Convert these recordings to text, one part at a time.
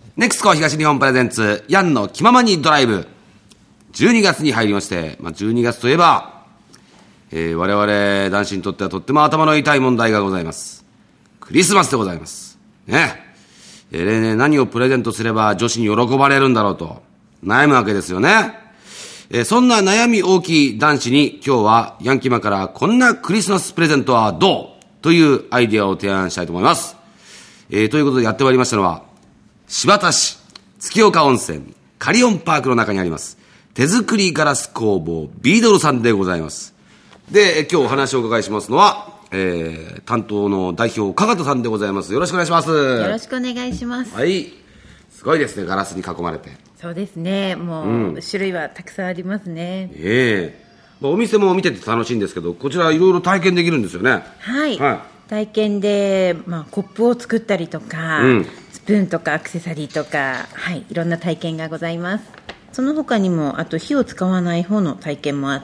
ネクスコ東日本プレゼンツヤンの気ままにドライブ。12月に入りまして、12月といえば、我々男子にとってはとっても頭の痛い問題がございます。クリスマスでございますね。例年何をプレゼントすれば女子に喜ばれるんだろうと悩むわけですよね。そんな悩み大きい男子に今日はヤンキマからこんなクリスマスプレゼントはどうというアイディアを提案したいと思います。ということでやってまいりましたのは新発田市月岡温泉カリオンパークの中にあります手作りガラス工房ビードルさんでございます。で、今日お話をお伺いしますのは、担当の代表加賀田さんでございます。よろしくお願いします。 よろしくお願いします。 はい、すごいですね、ガラスに囲まれて。 そうですね、もう、種類はたくさんありますね。 お店も見てて楽しいんですけど、こちらいろいろ体験できるんですよね。 はい、体験で、コップを作ったりとか、スプーンとかアクセサリーとか、いろんな体験がございます。その他にもあと火を使わない方の体験もあって、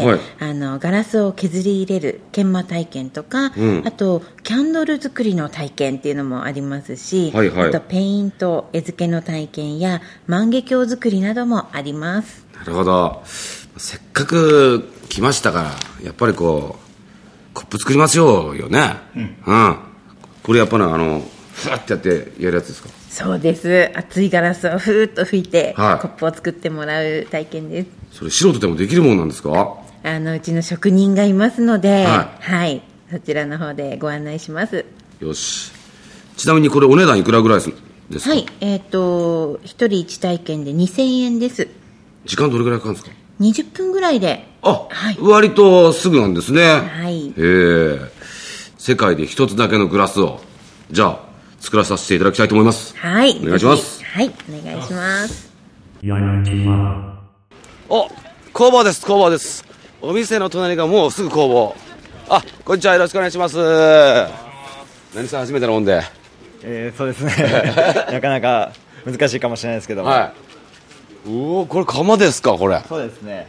ガラスを削り入れる研磨体験とか、あとキャンドル作りの体験っていうのもありますし、あとペイント絵付けの体験や万華鏡作りなどもあります。 なるほど。せっかく来ましたからやっぱりコップ作りましょうよね。これやっぱりふわってやってやるやつですか？ そうです。熱いガラスをふーっと吹いて、コップを作ってもらう体験です。 それ素人でもできるものなんですか？ うちの職人がいますので、そちらの方でご案内します。 よし。ちなみにこれお値段いくらぐらいですか？ 一人一体験で2000円です。 時間どれぐらいかかるんですか ？20分ぐらいで。 割とすぐなんですね。世界で一つだけのグラスをじゃあ作らさせていただきたいと思います。 お願いします。お願いします。 工房です。工房です。お店の隣がもうすぐ工房。こんにちは、よろしくお願いします。何さん初めてのもんで、 そうですねなかなか難しいかもしれないですけども、 これ窯ですか？これそうですね。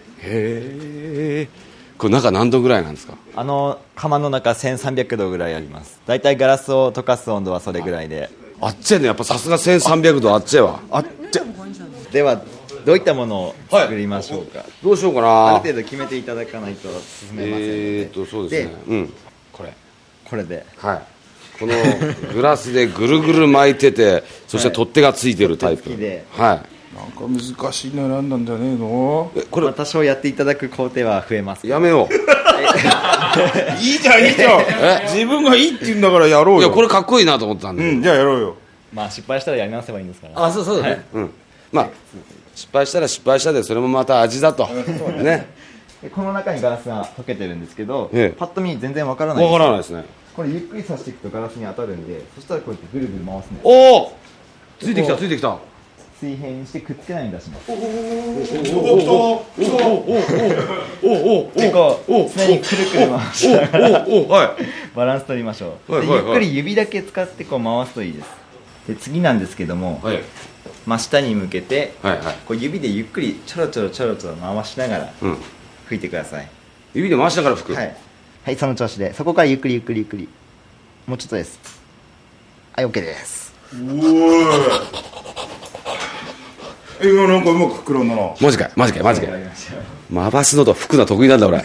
これ中何度ぐらいなんですか？ 窯の中1300度ぐらいあります。だいたいガラスを溶かす温度はそれぐらいで。 あっちゃね、やっぱさすが1300度あっちゃわ。 ではどういったものを作りましょうか？ どうしようかな。 ある程度決めていただかないと進めませんので。 そうですね。 これでこのグラスでぐるぐる巻いててそして取っ手がついてるタイプで、 なんか難しいの選んだんじゃねえの？ これ多少やっていただく工程は増えます。 やめよういいじゃん自分がいいって言うんだからやろうよ。 いやこれかっこいいなと思ったんで、 じゃあやろうよ。 失敗したらやり直せばいいんですから。 そうだね、失敗したら失敗したでそれもまた味だとね。 この中にガラスが溶けてるんですけど、パッと見全然わからないです。わからないですね。 これゆっくり刺していくとガラスに当たるんで、そしたらこうやってぐるぐる回すね。 ついてきたついてきた。 水平にしてくっつけないように出します。常にくるくる回しながらバランス取りましょう。ゆっくり指だけ使って回すといいです。で次なんですけども、真下に向けて指でゆっくりちょろちょろちょろちょろ回しながら吹いてください。 指で回しながら吹く。 その調子で、そこからゆっくりゆっくりゆっくり、もうちょっとです。OK です。 今なんかうまく膨らんだな。 マジか回すのと吹くのは得意なんだ俺。 でち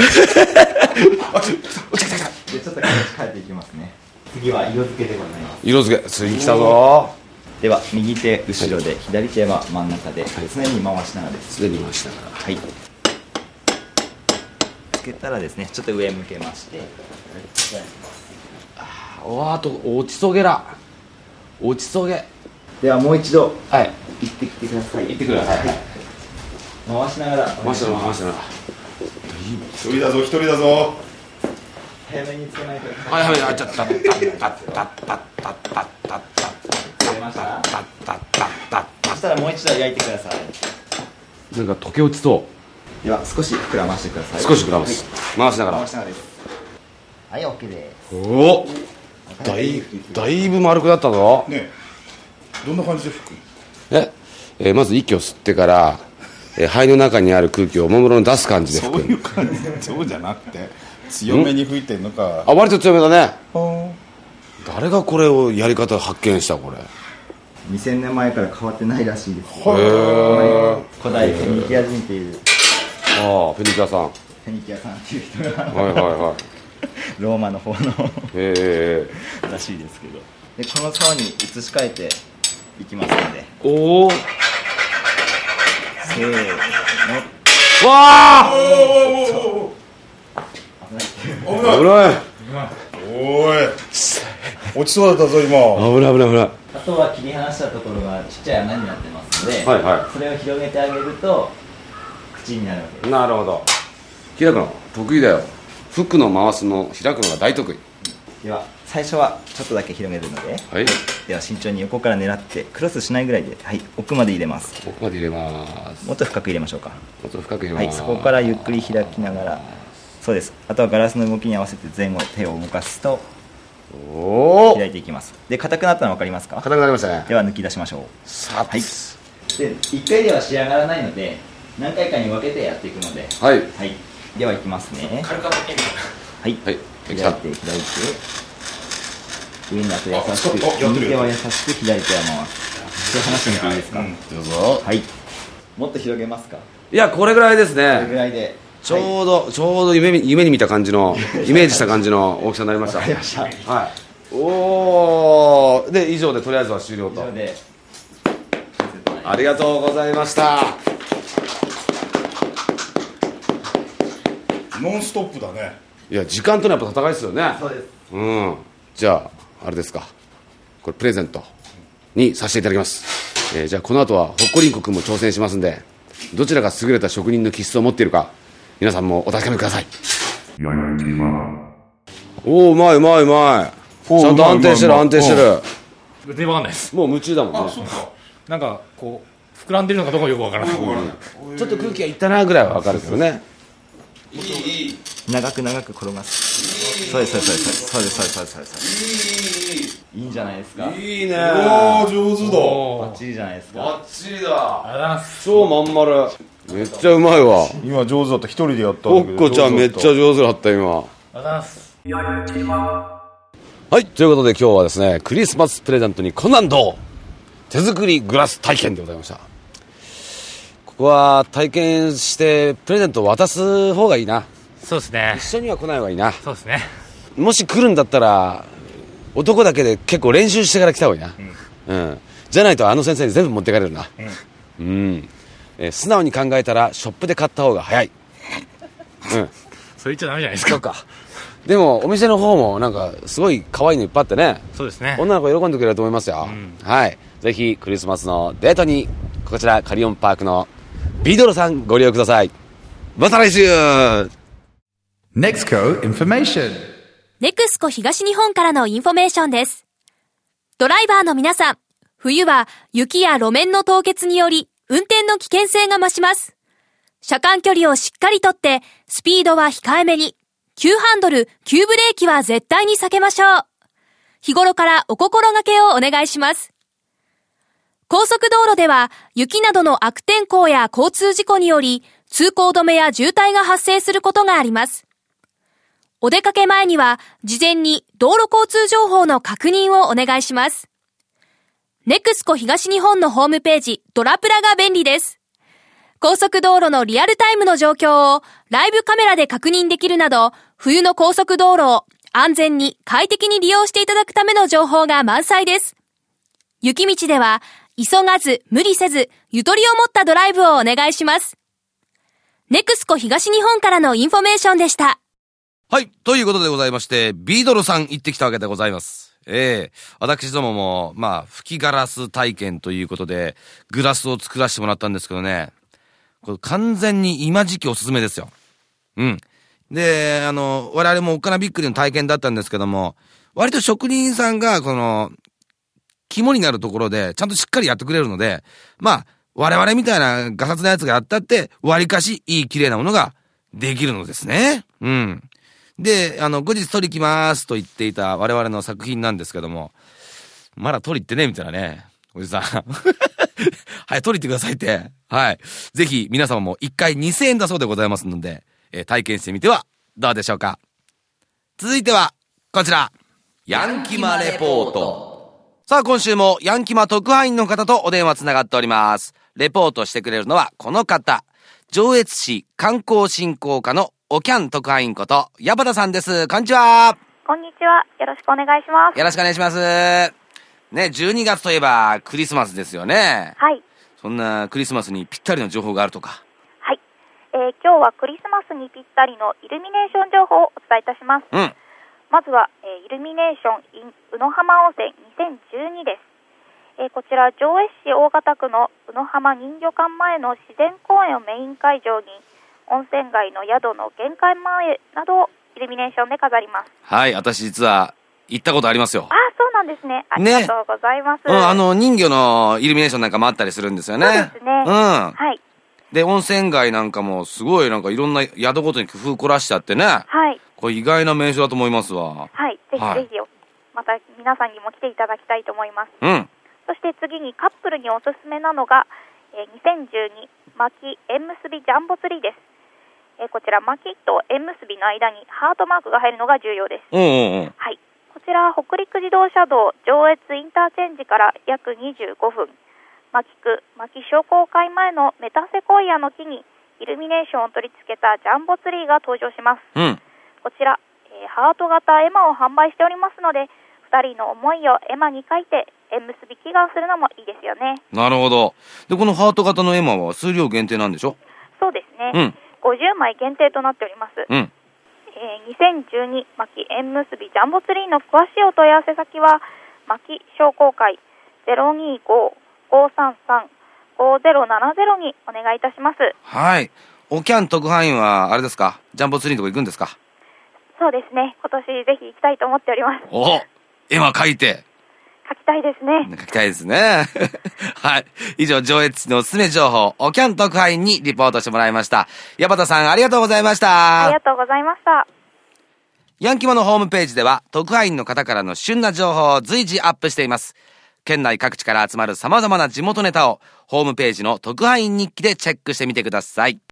ょっと形変えていきますね。次は色付けでございます。 色付け、次来たぞ。 では右手後ろで、左手は真ん中で、常に回しながらです。 常に回しながら。 つけたらですね、ちょっと上向けまして、 あと落ちそげら。落ちそげ。 ではもう一度行ってきてください。 行ってください。 回しながら回しながら。 一人だぞ。 早めにつけないと。 早めにちゃった。 そしたらもう一度焼いてください。 なんか溶け落ちそう。 では少し膨らましてください。 少し膨らます。回しながら。 です。OK です。 だいぶ丸くなったぞ。 ね、どんな感じで吹く？ まず息を吸ってから、肺の中にある空気をおもむろに出す感じで吹く。 そういう感じ。そうじゃなくて強めに吹いてんのか。 割と強めだね。誰がこれをやり方発見した？これ 2000年前から変わってないらしいです。 へー。 古代フェニキア人っていう。 ああ、フェニキアさん。 フェニキアさんっていう人が。 はいはいはい。 ローマの方のへーらしいですけど。で、この竿に移し替えていきますので。 おお。せーの。 わあ。危ない。 おい。落ちそうだったぞ今。 危ない。 あとは切り離したところがちっちゃい穴になってますので、 はいはい。 それを広げてあげると口になるわけです。 なるほど。開くの得意だよ。フックの回すの開くのが大得意。 では最初はちょっとだけ広げるので、 はい。 では慎重に横から狙ってクロスしないぐらいで、はい、奥まで入れます。 奥まで入れます。 もっと深く入れましょうか。 もっと深く入れます。 はい、そこからゆっくり開きながら、そうです。あとはガラスの動きに合わせて前後手を動かすと開いていきます。で、硬くなったの分かりますか？ 硬くなりましたね。 では抜き出しましょう。 さあ、 はい。で、1回では仕上がらないので何回かに分けてやっていくので、 はい、 はい、ではいきますね。 軽かったけみたいな。 はい、 はい、 開いて上にあと優しく、右手は優しく左手は回す。そう話してみていいですか？ どうぞ。 はい。もっと広げますか？ いや、これぐらいですね。 これぐらいでちょうど夢に見た感じのイメージした感じの大きさになりました。 わかりました。 はい。おー、で以上でとりあえずは終了と。 以上でありがとうございました。 ノンストップだね。 いや、時間とのやっぱ戦いですよね。 そうです。 うん。じゃああれですか、これプレゼントにさせていただきます。じゃあこの後はほっこりんこくんも挑戦しますんで、どちらが優れた職人の気質を持っているか皆さんもお確かめください。おお、うまい。ちゃんと安定してる。 全然わかんないです。 もう夢中だもんね。 あ、そうか。なんかこう膨らんでるのかどうかよくわからない。 ちょっと空気がいったなぐらいはわかるけどね。 いい。 長く転がす。そうです。いいんじゃないですか。 いいね。 おー、上手だ。 バッチリじゃないですか。 バッチリだ。 ありがとうございます。 超まん丸。めっちゃうまいわ。 今上手だった。一人でやったんポだけど。 ッコちゃんめっちゃ上手だった今。 ありがとうございます。 はい、ということで今日はですね、クリスマスプレゼントに困難度手作りグラス体験でございました。ここは体験してプレゼントを渡す方がいいな。 そうですね。 一緒には来ない方がいいな。 そうですね。 もし来るんだったら男だけで結構練習してから来た方がいいな。うん。じゃないとあの先生に全部持ってかれるな。うん。素直に考えたらショップで買った方が早い。うん。 それ言っちゃダメじゃないですか。 そうか。でもお店の方もなんかすごい可愛いのいっぱいあってね。 そうですね。 女の子喜んでくれると思いますよ。はい。ぜひクリスマスのデートにこちらカリオンパークのビードロさんご利用ください。また来週。 NEXCO Information。 NEXCO 東日本からのインフォメーションです。ドライバーの皆さん、冬は雪や路面の凍結により運転の危険性が増します。車間距離をしっかりとってスピードは控えめに、急ハンドル、急ブレーキは絶対に避けましょう。日頃からお心掛けをお願いします。高速道路では雪などの悪天候や交通事故により通行止めや渋滞が発生することがあります。お出かけ前には事前に道路交通情報の確認をお願いします。NEXCO 東日本のホームページドラプラが便利です。高速道路のリアルタイムの状況をライブカメラで確認できるなど、冬の高速道路を安全に快適に利用していただくための情報が満載です。雪道では急がず無理せずゆとりを持ったドライブをお願いします。NEXCO 東日本からのインフォメーションでした。 はい。ということでございまして、ビードロさん行ってきたわけでございます。私どもも、吹きガラス体験ということで、グラスを作らせてもらったんですけどね、これ完全に今時期おすすめですよ。うん。で、我々もおっかなびっくりの体験だったんですけども、割と職人さんが、肝になるところで、ちゃんとしっかりやってくれるので、我々みたいなガサツなやつがやったって、割かしいい綺麗なものができるのですね。うん。で、後日取り来ますと言っていた我々の作品なんですけども、まだ取り行ってね、みたいなね。おじさん。はい、取り行ってくださいって。はい。ぜひ皆様も1回2000円だそうでございますので、体験してみてはどうでしょうか。続いては、こちら。ヤンキマレポート。 さあ、今週もヤンキマ特派員の方とお電話つながっております。レポートしてくれるのはこの方、上越市観光振興課のおキャン特派員こと矢端さんです。こんにちは。 こんにちは。よろしくお願いします。 よろしくお願いします。ね、12月といえばクリスマスですよね。 はい。 そんなクリスマスにぴったりの情報があるとか。 はい。今日はクリスマスにぴったりのイルミネーション情報をお伝えいたします。 うん。 まずは、イルミネーション in 宇野浜温泉2012です。こちら上越市大型区の宇野浜人魚館前の自然公園をメイン会場に温泉街の宿の玄関前などをイルミネーションで飾ります。 はい、私実は行ったことありますよ。 あ、そうなんですね。ありがとうございます。 人魚のイルミネーションなんかもあったりするんですよね。 そうですね。はい。 で、温泉街なんかもすごいなんかいろんな宿ごとに工夫凝らしちゃってね。 はい。 これ意外な名所だと思いますわ。 はい。ぜひぜひ、また皆さんにも来ていただきたいと思います。 うん。 そして次にカップルにおすすめなのが、2012巻縁結びジャンボツリーです。こちら巻と縁結びの間にハートマークが入るのが重要です。はい。こちら北陸自動車道上越インターチェンジから約25分。牧区牧商工会前のメタセコイアの木にイルミネーションを取り付けたジャンボツリーが登場します。 うん。 こちら、ハート型絵馬を販売しておりますので、2人の思いを絵馬に書いて縁結び祈願するのもいいですよね。 なるほど。で、このハート型の絵馬は数量限定なんでしょ？ そうですね。 うん。 50枚限定となっております。 うん。 2012牧縁結びジャンボツリーの詳しいお問い合わせ先は牧商工会 025-533-5070 にお願いいたします。 はい。おキャン特派員はあれですか？ジャンボツリーのとこ行くんですか？ そうですね。今年ぜひ行きたいと思っております。 お、絵馬描いて。 書きたいですね。 書きたいですね。はい。以上、上越市のおすすめ情報、おキャン特派員にリポートしてもらいました。矢端さん、ありがとうございました。 ありがとうございました。 ヤンキマのホームページでは、特派員の方からの旬な情報を随時アップしています。県内各地から集まる様々な地元ネタを、ホームページの特派員日記でチェックしてみてください。